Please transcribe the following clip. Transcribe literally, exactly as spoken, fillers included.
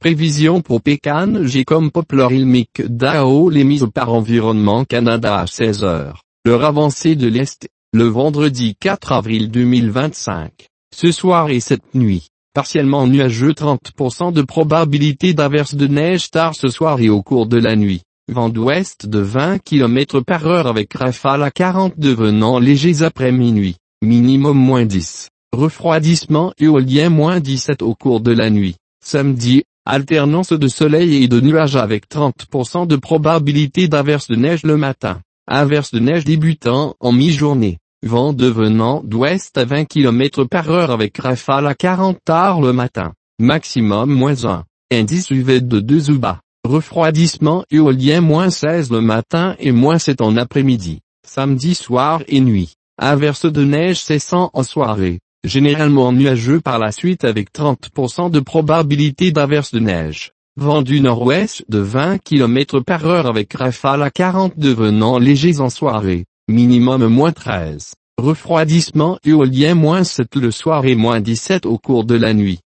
Prévision pour Pécan G comme Poplar Ilmic Dao les mises par Environnement Canada à seize heures, l'heure avancée de l'Est, le vendredi quatre avril deux mille vingt-cinq. Ce soir et cette nuit, partiellement nuageux trente pour cent de probabilité d'averse de neige tard ce soir et au cours de la nuit. Vent d'ouest de vingt kilomètres par heure avec rafale à quarante devenant légers après minuit, minimum moins dix. Refroidissement éolien moins dix-sept au cours de la nuit. Samedi, alternance de soleil et de nuages avec trente pour cent de probabilité d'averse de neige le matin. Averse de neige débutant en mi-journée. Vent devenant d'ouest à vingt kilomètres par heure avec rafale à quarante tard le matin. Maximum moins un. Indice U V de deux ou bas. Refroidissement éolien moins seize le matin et moins sept en après-midi. Samedi soir et nuit. Averse de neige cessant en soirée. Généralement nuageux par la suite avec trente pour cent de probabilité d'averse de neige. Vent du nord-ouest de vingt kilomètres par heure avec rafale à quarante devenant légers en soirée. Minimum moins treize. Refroidissement éolien moins sept le soir et moins dix-sept au cours de la nuit.